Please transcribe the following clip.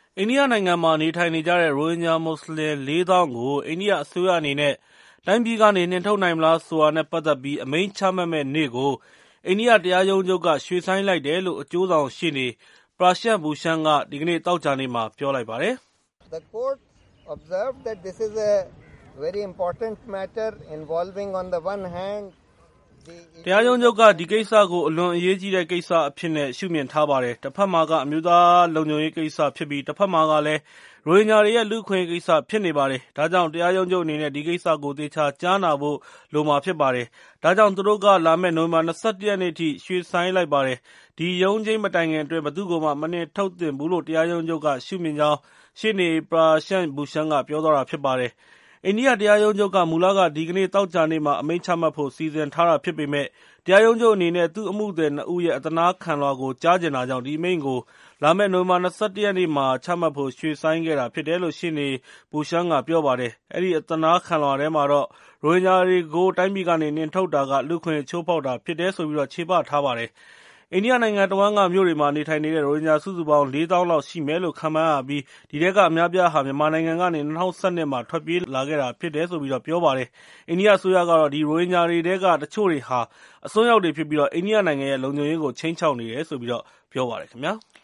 အိန္ဒိယနိုင်ငံမှာနေထိုင်နေကြတဲ့ရိုဟင်ဂျာမွတ်စလင် 4,000 ကိုအိန္ဒိယအစိုးရအနေနဲ့တိုင်းပြည်ကနေနှင်ထုတ်နိုင်မလားဆိုတာနဲ့ပတ်သက်ပြီးအမိန့်ချမှတ်မယ့်နေ့ကိုအိန္ဒိယတရားရုံးချုပ်ကရွှေ့ဆိုင်းလိုက်တယ်လို့အကျိုးဆောင်ရှေ့နေ Prashant Bhushan ကဒီကနေ့သောကြာနေ့မှာပြောလိုက်ပါတယ်။ The court observed that this is a very important matter involving on the one hand တရားရုံးချုပ်ကဒီကိစ္စကိုအလွန်အရေးကြီးတဲ့ကိစ္စအဖြစ်နဲ့ရှုမြင်ထားပါတယ်။တစ်ဖက်မှာကအမျိုးသားလုံခြုံရေးကိစ္စဖြစ်ပြီးတစ်ဖက်မှာကလည်းရိုဟင်ဂျာတွေရဲ့လူ့အခွင့်အရေးကိစ္စဖြစ်နေပါတယ်။ဒါကြောင့်တရားရုံးချုပ်အနေနဲ့ဒီကိစ္စကိုသေချာကြားနာဖို့လိုမှာဖြစ်ပါတယ်။ဒါကြောင့်သူတို့ကလာမယ့်နိုဝင်ဘာ 21 ရက်နေ့ထိရွှေ့ဆိုင်းလိုက်ပါတယ်။ဒီရုံးချိန်းမတိုင်ခင်အတွင်းဘယ်သူ့ကိုမှမနှင်ထုတ်သင့်ဘူးလို့တရားရုံးချုပ်ကရှုမြင်ကြောင်းရှေ့နေ Prashant Bhushan ကပြောသွားတာဖြစ်ပါတယ်။အိန္ဒိယတရားရုံးချုပ်ကမူလကဒီကနေ့သောကြာနေ့မှာအမိန့်ချမှတ်ဖို့စီစဉ်ထားတာဖြစ်ပေမဲ့တရားရုံးချုပ်အနေနဲ့သူ့အမှုသည် 2 ဦးရဲ့အသနားခံလွှာကိုကြားချင်တာကြောင့်ဒီအမိန့်ကိုလာမယ့်နိုဝင်ဘာ 21 ရက်နေ့မှာချမှတ်ဖို့ရွှေ့ဆိုင်းခဲ့တာဖြစ်တယ်လို့ရှေ့နေ Bhushan ကပြောပါတယ်။အဲဒီအသနားခံလွှာထဲမှာတော့ရိုဟင်ဂျာတွေကိုတိုင်းပြည်ကနေနှင်ထုတ်တာကလူ့အခွင့်အရေးချိုးဖောက်တာဖြစ်တယ်ဆိုပြီးချေပထားပါတယ်။အိန္ဒိယနိုင်ငံတဝန်းကမြို့တွေမှာနေထိုင်နေတဲ့ရိုဟင်ဂျာစုစုပေါင်း 4,000 လောက်ရှိမယ်လို့ခန့်မှန်းရပြီးဒီထဲကအများအပြားဟာမြန်မာနိုင်ငံကနေ 2012 မှာထွက်ပြေးလာခဲ့တာဖြစ်တယ်လို့ပြောပါတယ်။အိန္ဒိယအစိုးရကတော့ဒီရိုဟင်ဂျာတွေထဲကတချို့တွေဟာအစွန်းရောက်တွေဖြစ်ပြီးအိန္ဒိယနိုင်ငံရဲ့လုံခြုံရေးကိုခြိမ်းခြောက်နေတယ်လို့ပြောပါတယ်ခင်ဗျာ။